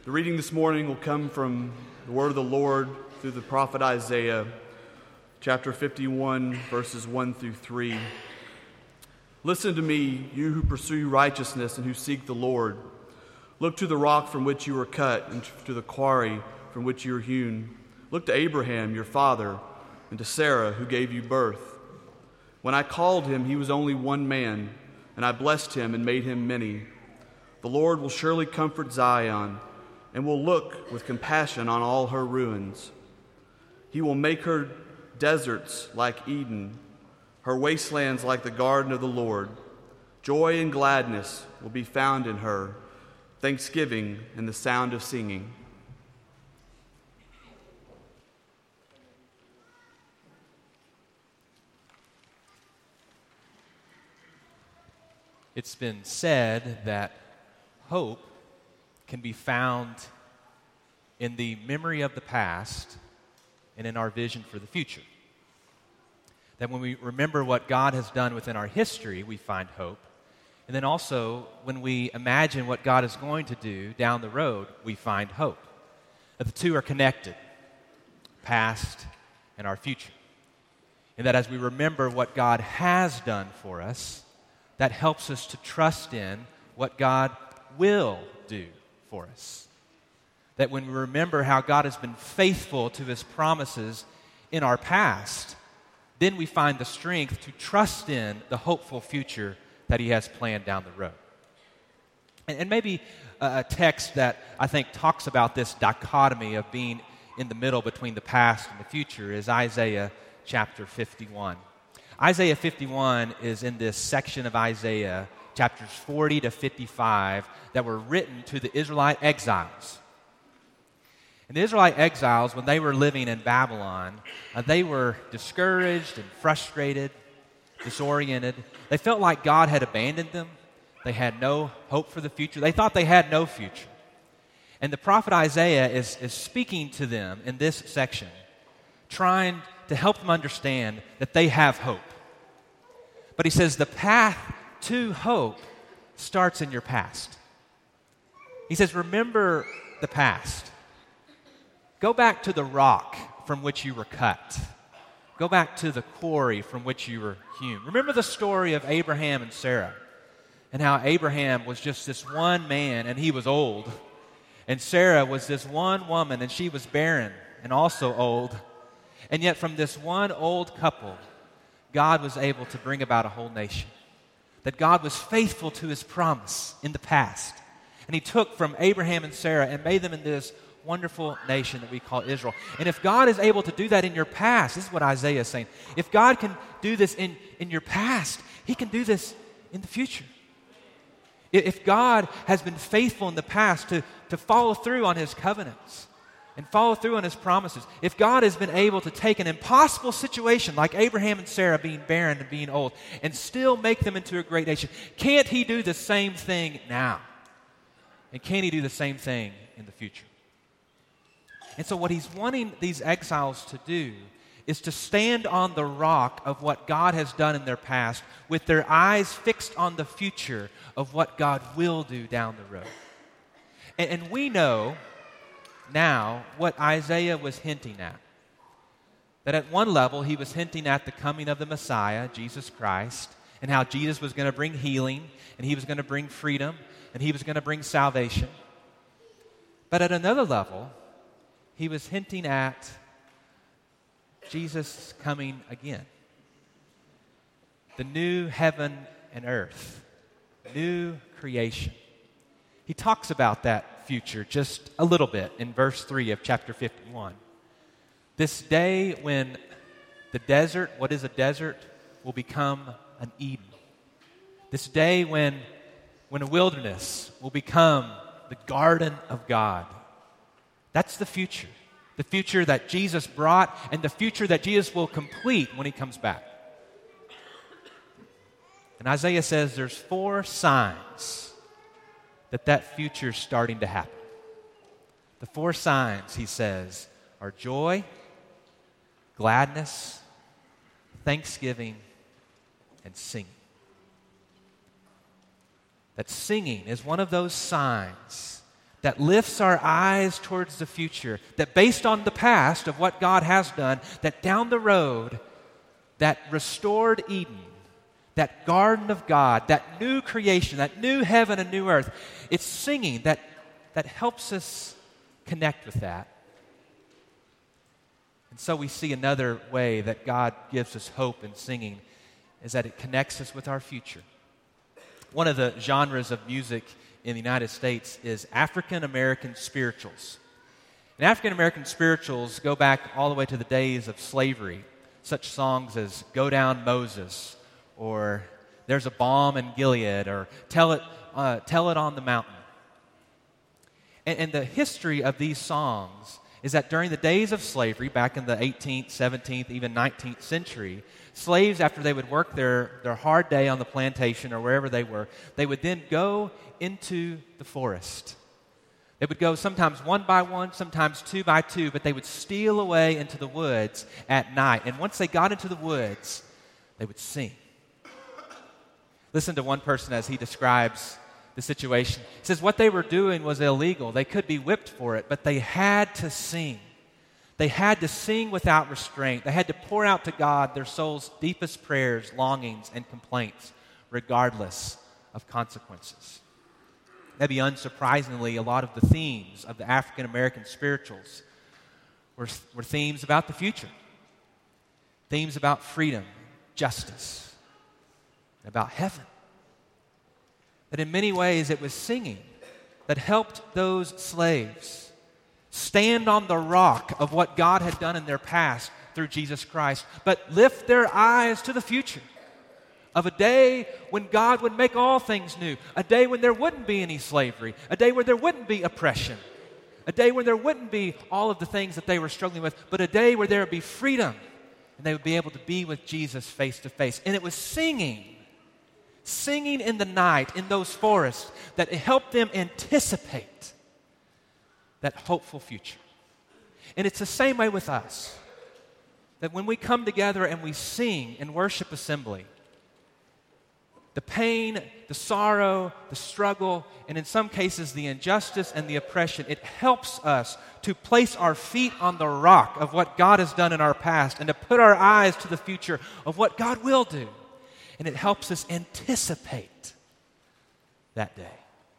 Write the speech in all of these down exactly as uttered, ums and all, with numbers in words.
The reading this morning will come from the word of the Lord through the prophet Isaiah, chapter fifty-one, verses one through three. Listen to me, you who pursue righteousness and who seek the Lord. Look to the rock from which you were cut and to the quarry from which you were hewn. Look to Abraham, your father, and to Sarah, who gave you birth. When I called him, he was only one man, and I blessed him and made him many. The Lord will surely comfort Zion, and will look with compassion on all her ruins. He will make her deserts like Eden, her wastelands like the garden of the Lord. Joy and gladness will be found in her, thanksgiving and the sound of singing. It's been said that hope can be found in the memory of the past and in our vision for the future. That when we remember what God has done within our history, we find hope. And then also, when we imagine what God is going to do down the road, we find hope. That the two are connected, past and our future. And that as we remember what God has done for us, that helps us to trust in what God will do for us. That when we remember how God has been faithful to His promises in our past, then we find the strength to trust in the hopeful future that He has planned down the road. And, and maybe a, a text that I think talks about this dichotomy of being in the middle between the past and the future is Isaiah chapter fifty-one. Isaiah fifty-one is in this section of Isaiah, chapters forty to fifty-five, that were written to the Israelite exiles. And the Israelite exiles, when they were living in Babylon, uh, they were discouraged and frustrated, disoriented. They felt like God had abandoned them. They had no hope for the future. They thought they had no future. And the prophet Isaiah is, is speaking to them in this section, trying to help them understand that they have hope. But he says the path to hope starts in your past. He says, remember the past. Go back to the rock from which you were cut. Go back to the quarry from which you were hewn. Remember the story of Abraham and Sarah, and how Abraham was just this one man and he was old. And Sarah was this one woman and she was barren and also old. And yet from this one old couple, God was able to bring about a whole nation. That God was faithful to His promise in the past. And He took from Abraham and Sarah and made them into this wonderful nation that we call Israel. And if God is able to do that in your past, this is what Isaiah is saying. If God can do this in, in your past, He can do this in the future. If God has been faithful in the past to, to follow through on His covenants and follow through on His promises, if God has been able to take an impossible situation like Abraham and Sarah being barren and being old and still make them into a great nation, can't He do the same thing now? And can He do the same thing in the future? And so what He's wanting these exiles to do is to stand on the rock of what God has done in their past with their eyes fixed on the future of what God will do down the road. And, and we know now what Isaiah was hinting at. That at one level he was hinting at the coming of the Messiah, Jesus Christ, and how Jesus was going to bring healing, and He was going to bring freedom, and He was going to bring salvation. But at another level, he was hinting at Jesus coming again. The new heaven and earth, new creation. He talks about that future just a little bit in verse three of chapter fifty-one. This day when the desert, what is a desert, will become an Eden. This day when, when a wilderness will become the garden of God. That's the future. The future that Jesus brought and the future that Jesus will complete when He comes back. And Isaiah says there's four signs that that future is starting to happen. The four signs, he says, are joy, gladness, thanksgiving, and singing. That singing is one of those signs that lifts our eyes towards the future, that based on the past of what God has done, that down the road, that restored Eden, that garden of God, that new creation, that new heaven and new earth, it's singing that, that helps us connect with that. And so we see another way that God gives us hope in singing is that it connects us with our future. One of the genres of music in the United States is African American spirituals. And African American spirituals go back all the way to the days of slavery. Such songs as Go Down Moses, or There's a Balm in Gilead, or Tell It, uh, Tell It on the Mountain. And, and the history of these songs is that during the days of slavery, back in the eighteenth, seventeenth, even nineteenth century, slaves, after they would work their, their hard day on the plantation or wherever they were, they would then go into the forest. They would go sometimes one by one, sometimes two by two, but they would steal away into the woods at night. And once they got into the woods, they would sing. Listen to one person as he describes the situation. He says what they were doing was illegal. They could be whipped for it, but they had to sing. They had to sing without restraint. They had to pour out to God their soul's deepest prayers, longings, and complaints, regardless of consequences. Maybe unsurprisingly, a lot of the themes of the African American spirituals were, were themes about the future, themes about freedom, justice, about heaven. That in many ways it was singing that helped those slaves stand on the rock of what God had done in their past through Jesus Christ, but lift their eyes to the future of a day when God would make all things new, a day when there wouldn't be any slavery, a day where there wouldn't be oppression, a day when there wouldn't be all of the things that they were struggling with, but a day where there would be freedom and they would be able to be with Jesus face to face. And it was singing, singing in the night in those forests that helped them anticipate that hopeful future. And it's the same way with us, that when we come together and we sing in worship assembly, the pain, the sorrow, the struggle, and in some cases the injustice and the oppression, it helps us to place our feet on the rock of what God has done in our past and to put our eyes to the future of what God will do. And it helps us anticipate that day.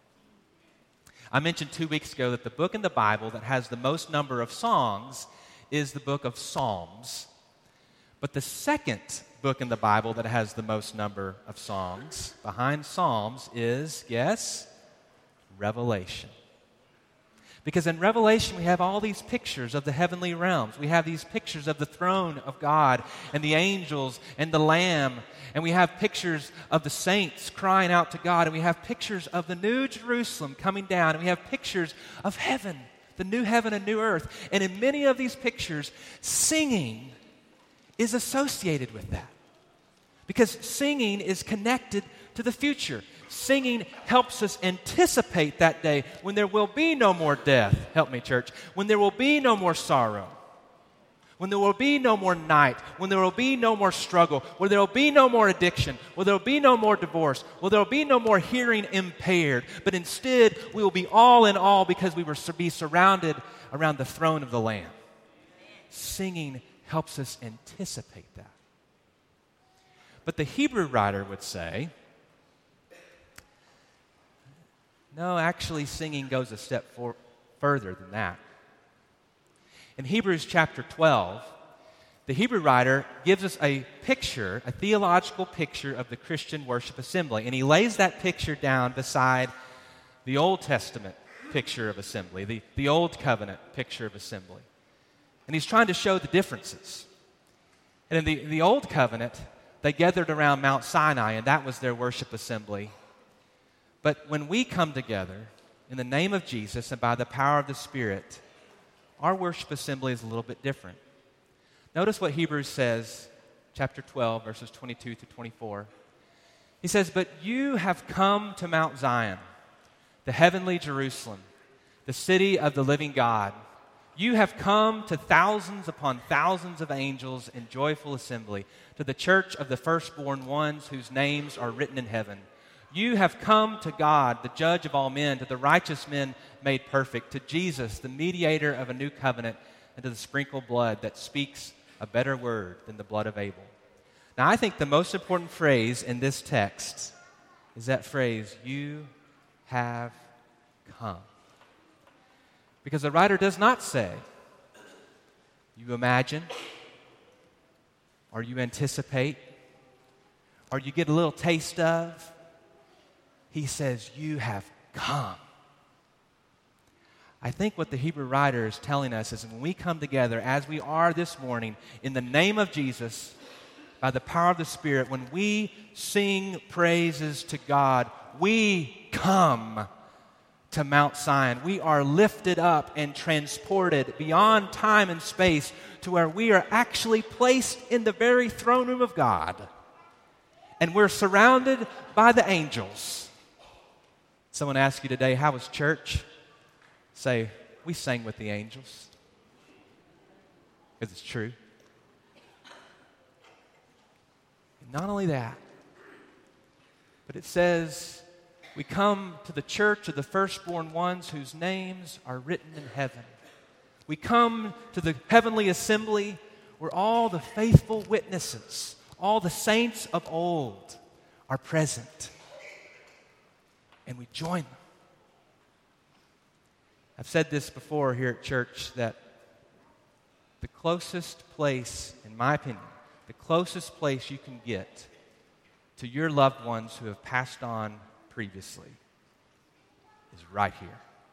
I mentioned two weeks ago that the book in the Bible that has the most number of songs is the book of Psalms. But the second book in the Bible that has the most number of songs behind Psalms is, yes, Revelation. Because in Revelation we have all these pictures of the heavenly realms. We have these pictures of the throne of God and the angels and the Lamb. And we have pictures of the saints crying out to God. And we have pictures of the new Jerusalem coming down. And we have pictures of heaven, the new heaven and new earth. And in many of these pictures, singing is associated with that. Because singing is connected to the future. Singing helps us anticipate that day when there will be no more death. Help me, church. When there will be no more sorrow. When there will be no more night. When there will be no more struggle. When there will be no more addiction. When there will be no more divorce. When there will be no more hearing impaired. But instead, we will be all in all because we will be surrounded around the throne of the Lamb. Singing helps us anticipate that. But the Hebrew writer would say, no, actually singing goes a step for, further than that. In Hebrews chapter twelve, the Hebrew writer gives us a picture, a theological picture of the Christian worship assembly. And he lays that picture down beside the Old Testament picture of assembly, the, the Old Covenant picture of assembly. And he's trying to show the differences. And in the, the Old Covenant, they gathered around Mount Sinai, and that was their worship assembly. But when we come together in the name of Jesus and by the power of the Spirit, our worship assembly is a little bit different. Notice what Hebrews says, chapter twelve, verses twenty-two to twenty-four. He says, "But you have come to Mount Zion, the heavenly Jerusalem, the city of the living God. You have come to thousands upon thousands of angels in joyful assembly, to the church of the firstborn ones whose names are written in heaven, You have come to God, the judge of all men, to the righteous men made perfect, to Jesus, the mediator of a new covenant, and to the sprinkled blood that speaks a better word than the blood of Abel. Now, I think the most important phrase in this text is that phrase, you have come. Because the writer does not say, you imagine, or you anticipate, or you get a little taste of. He says, you have come. I think what the Hebrew writer is telling us is when we come together, as we are this morning, in the name of Jesus, by the power of the Spirit, when we sing praises to God, we come to Mount Zion. We are lifted up and transported beyond time and space to where we are actually placed in the very throne room of God. And we're surrounded by the angels. Someone asks you today, how was church? Say, we sang with the angels. Because it's true. And not only that, but it says, we come to the church of the firstborn ones whose names are written in heaven. We come to the heavenly assembly where all the faithful witnesses, all the saints of old are present. And we join them. I've said this before here at church that the closest place, in my opinion, the closest place you can get to your loved ones who have passed on previously is right here.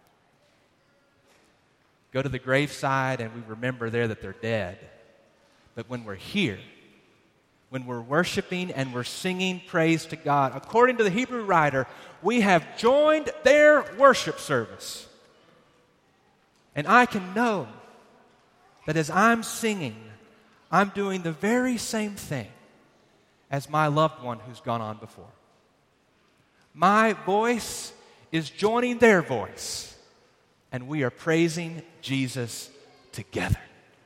Go to the graveside and we remember there that they're dead. But when we're here, when we're worshiping and we're singing praise to God, according to the Hebrew writer, we have joined their worship service. And I can know that as I'm singing, I'm doing the very same thing as my loved one who's gone on before. My voice is joining their voice, and we are praising Jesus together.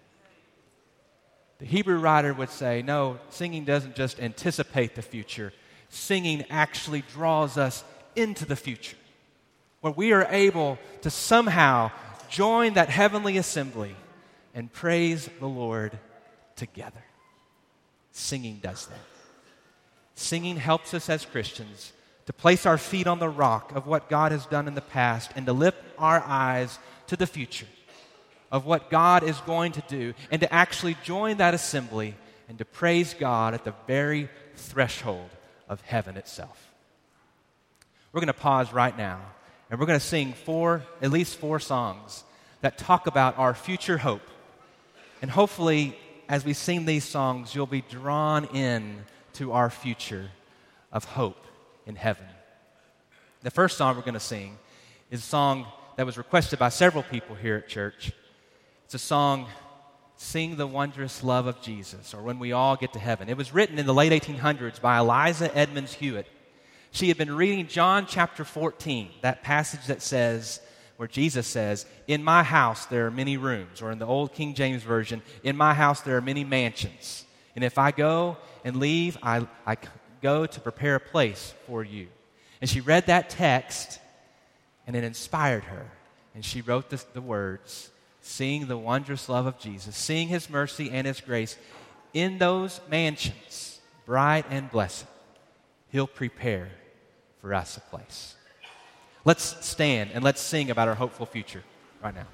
The Hebrew writer would say, no, singing doesn't just anticipate the future. Singing actually draws us into the future, where we are able to somehow join that heavenly assembly and praise the Lord together. Singing does that. Singing helps us as Christians to place our feet on the rock of what God has done in the past and to lift our eyes to the future of what God is going to do and to actually join that assembly and to praise God at the very threshold of heaven itself. We're going to pause right now and we're going to sing four, at least four songs that talk about our future hope. And hopefully, as we sing these songs, you'll be drawn in to our future of hope in heaven. The first song we're going to sing is a song that was requested by several people here at church. It's a song, Sing the Wondrous Love of Jesus, or When We All Get to Heaven. It was written in the late eighteen hundreds by Eliza Edmonds Hewitt. She had been reading John chapter fourteen, that passage that says, where Jesus says, in my house there are many rooms, or in the old King James Version, in my house there are many mansions. And if I go and leave, I, I go to prepare a place for you. And she read that text, and it inspired her. And she wrote this, the words, seeing the wondrous love of Jesus, seeing his mercy and his grace in those mansions, bright and blessed, he'll prepare for us a place. Let's stand and let's sing about our hopeful future right now.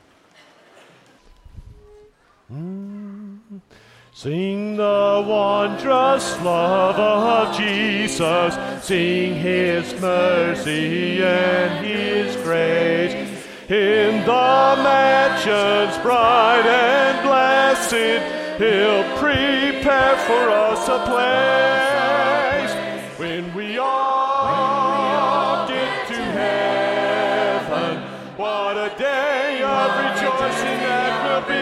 Mm. Sing the wondrous love of Jesus, sing his mercy and his grace. In the mansions bright and blessed, he'll prepare for us a place. When we all get to heaven, what a day of rejoicing that will be.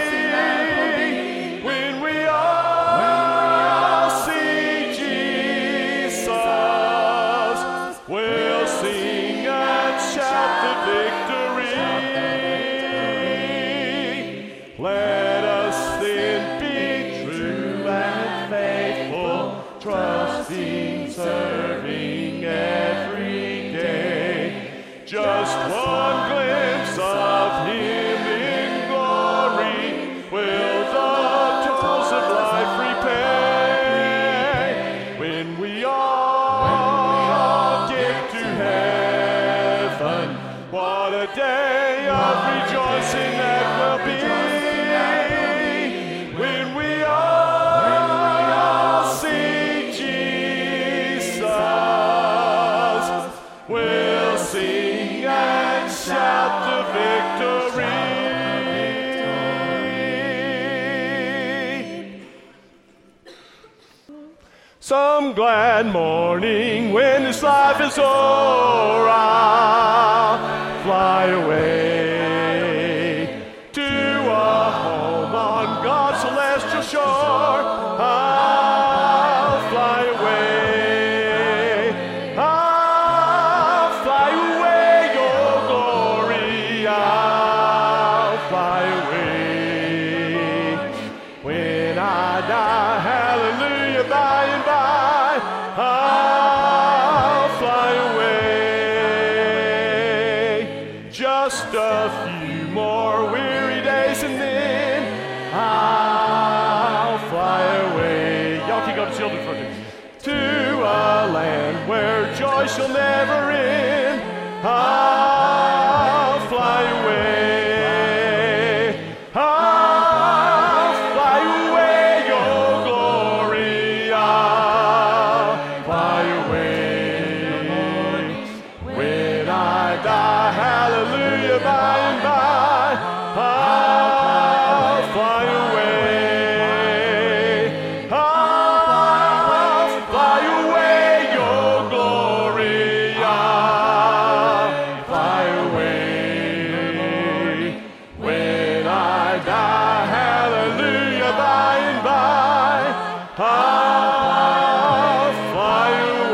When we all see Jesus, we'll sing and shout the victory. Let us then be true and faithful, trusting, serving every day of rejoicing that will be when we all see Jesus. We'll sing and shout the victory. Some glad morning when this life is o'er, I'll fly away to a home on God's celestial shore. I'll fly away, I'll fly away, your glory, I'll fly away. When I die, hallelujah, by and by, I'll fly away. Just a few more weary days and then I'll fly away. Y'all can go to children for me. To a land where joy shall never end. I'll fly away. I'll fly away, your glory. I'll fly away. When I die, hallelujah, by and by, I'll fly away. I'll fly away, your glory. I'll fly away. When I die, hallelujah, by and by, I'll fly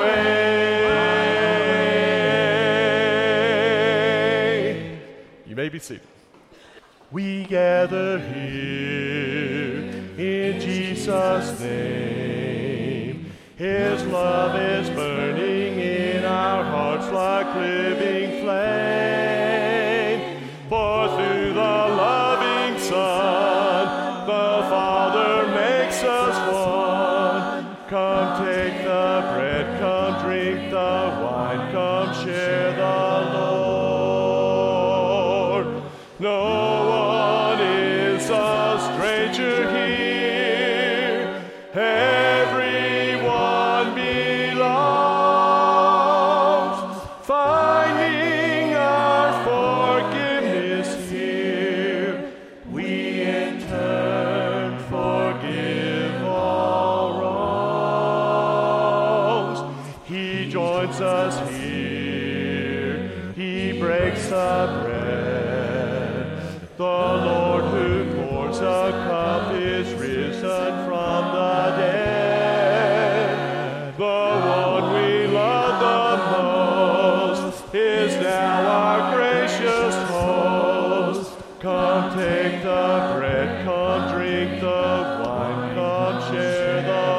away. You may be seated. We gather here in Jesus' name. His love is burning in our hearts like living flame. For through the loving Son, the Father makes us one. Come take the bread, come drink the wine, come share the Lord. No one is a stranger here. Everyone belongs. Finding our forgiveness here, we in turn forgive all wrongs. He joins us here. He breaks the bread. The Lord who pours a cup is risen from the dead. The one we love the most is now our gracious host. Come take the bread, come drink the wine, come share the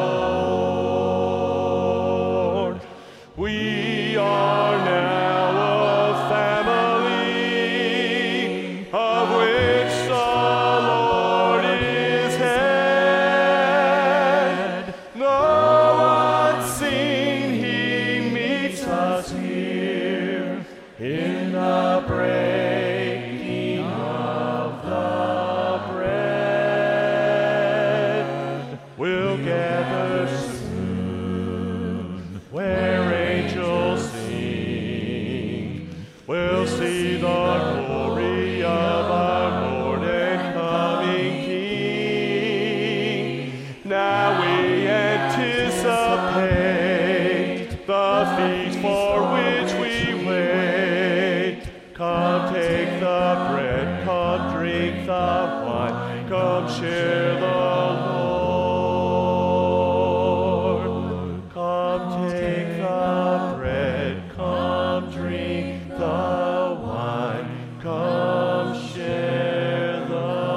Lord. We are now a family of which the Lord is head. No unseen, he meets us here in the breaking of the bread. We'll gather soon where angels sing. We'll see the glory of our Lord and coming King. Now we anticipate the feast for which we wait. Come take the bread, come drink the wine, come share the Lord. Come take the bread, come drink the wine, come share the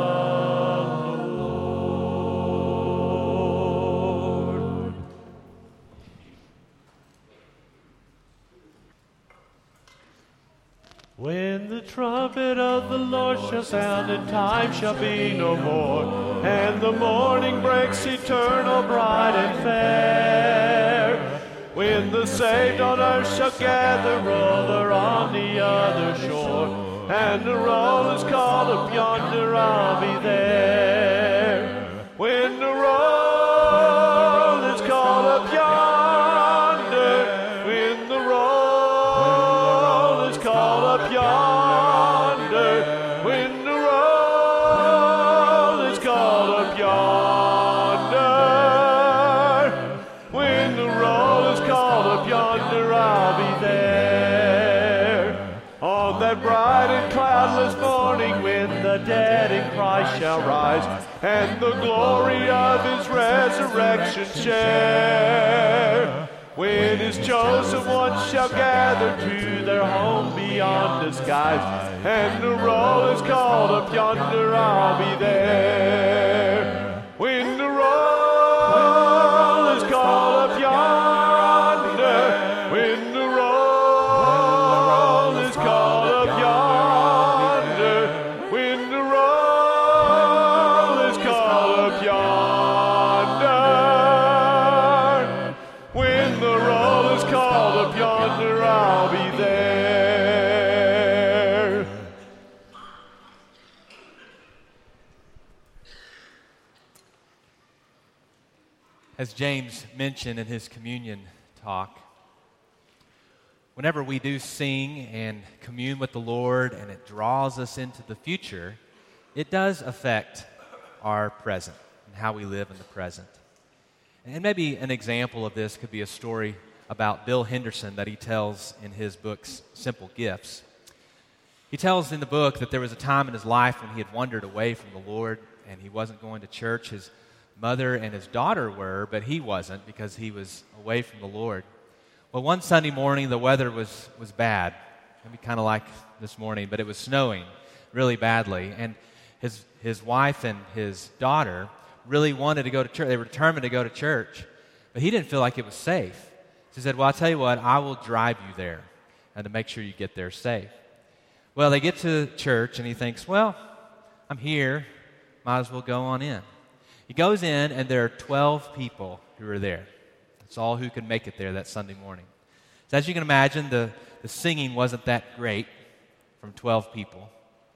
Lord. When the trumpet of the Lord shall sound, and time shall be no more, and the morning breaks eternal, bright and fair. When the saved on earth shall gather over on the other shore, and the roll is called up yonder, I'll be there. When the roll is called up yonder, when the roll is called up yonder, when the roll is called up yonder, when the roll is called up yonder, I'll be there. On that bright and cloudless morning, when the dead in Christ shall rise, and the glory of his resurrection share, when his chosen ones shall gather to their home beyond the skies, and the roll is called up yonder, I'll be there. When the roll is called up yonder, when the roll is called up yonder, when the roll is called up yonder, when the roll is called up yonder, I'll be there. As James mentioned in his communion talk, whenever we do sing and commune with the Lord and it draws us into the future, it does affect our present and how we live in the present. And maybe an example of this could be a story about Bill Henderson that he tells in his books, Simple Gifts. He tells in the book that there was a time in his life when he had wandered away from the Lord and he wasn't going to church. His mother and his daughter were, but he wasn't because he was away from the Lord. Well, one Sunday morning, the weather was, was bad, maybe kind of like this morning, but it was snowing really badly. And his, his wife and his daughter really wanted to go to church. They were determined to go to church, but he didn't feel like it was safe. He said, well, I'll tell you what, I will drive you there and to make sure you get there safe. Well, they get to church, and he thinks, well, I'm here, might as well go on in. He goes in, and there are twelve people who are there. That's all who could make it there that Sunday morning. So as you can imagine, the, the singing wasn't that great from twelve people.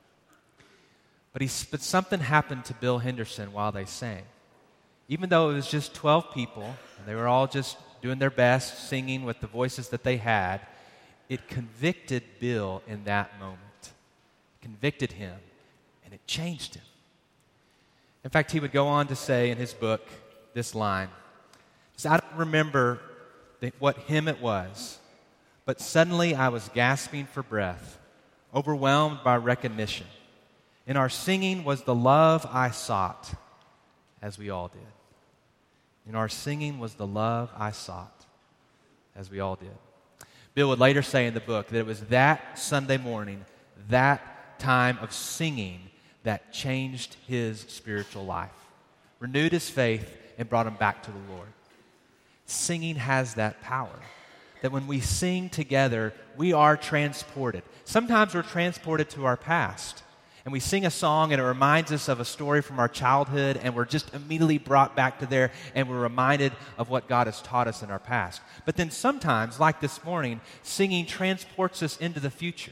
But, he, but something happened to Bill Henderson while they sang. Even though it was just twelve people, and they were all just doing their best, singing with the voices that they had, it convicted Bill in that moment. It convicted him, and it changed him. In fact, he would go on to say in his book this line. He said, I don't remember the, what hymn it was, but suddenly I was gasping for breath, overwhelmed by recognition. In our singing was the love I sought, as we all did. In our singing was the love I sought, as we all did. Bill would later say in the book that it was that Sunday morning, that time of singing, that changed his spiritual life, renewed his faith, and brought him back to the Lord. Singing has that power, that when we sing together, we are transported. Sometimes we're transported to our past, and we sing a song, and it reminds us of a story from our childhood, and we're just immediately brought back to there, and we're reminded of what God has taught us in our past. But then sometimes, like this morning, singing transports us into the future.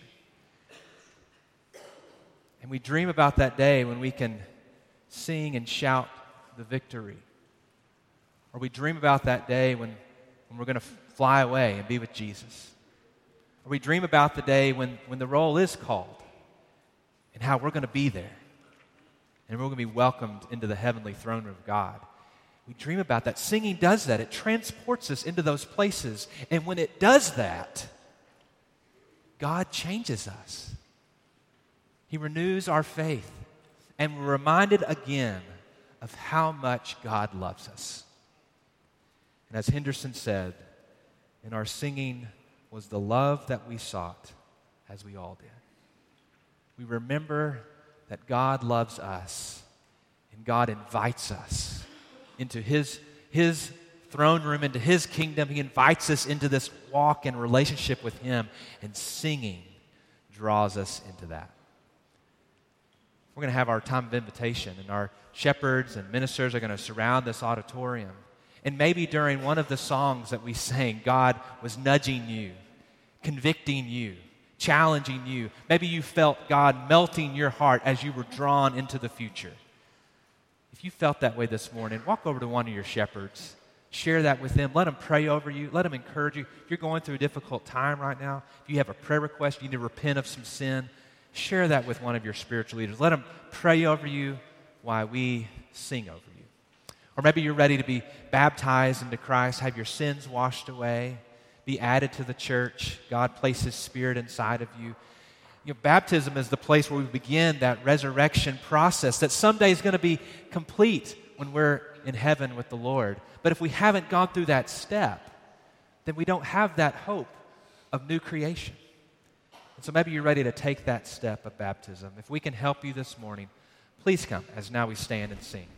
And we dream about that day when we can sing and shout the victory. Or we dream about that day when, when we're going to f- fly away and be with Jesus. Or we dream about the day when, when the roll is called and how we're going to be there. And we're going to be welcomed into the heavenly throne room of God. We dream about that. Singing does that. It transports us into those places. And when it does that, God changes us. He renews our faith, and we're reminded again of how much God loves us. And as Henderson said, in our singing was the love that we sought, as we all did. We remember that God loves us, and God invites us into His, His throne room, into His kingdom. He invites us into this walk and relationship with Him, and singing draws us into that. We're going to have our time of invitation, and our shepherds and ministers are going to surround this auditorium. And maybe during one of the songs that we sang, God was nudging you, convicting you, challenging you. Maybe you felt God melting your heart as you were drawn into the future. If you felt that way this morning, walk over to one of your shepherds. Share that with them. Let them pray over you. Let them encourage you. If you're going through a difficult time right now, if you have a prayer request, you need to repent of some sin, share that with one of your spiritual leaders. Let them pray over you while we sing over you. Or maybe you're ready to be baptized into Christ, have your sins washed away, be added to the church. God placed His Spirit inside of you. You know, baptism is the place where we begin that resurrection process that someday is going to be complete when we're in heaven with the Lord. But if we haven't gone through that step, then we don't have that hope of new creation. And so maybe you're ready to take that step of baptism. If we can help you this morning, please come as now we stand and sing.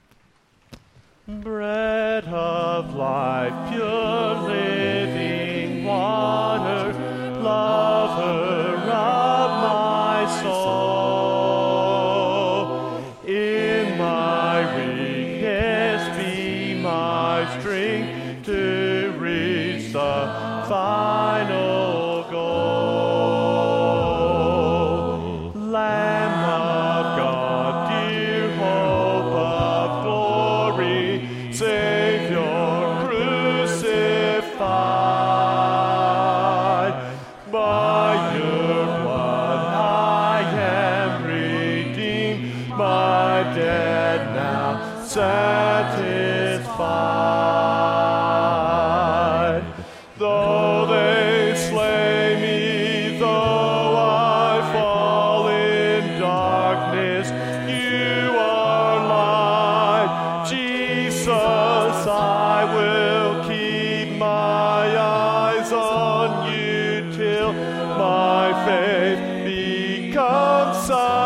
Bread of life, pure living water, lover of my soul. In my weakness be my strength to reach the final goal. Lamb of God, dear hope of glory, Savior crucified. By your blood I am redeemed, my debt now satisfied. Though they slay me, though I fall in darkness, you are light. Jesus, I will keep my eyes on you till my faith becomes sight.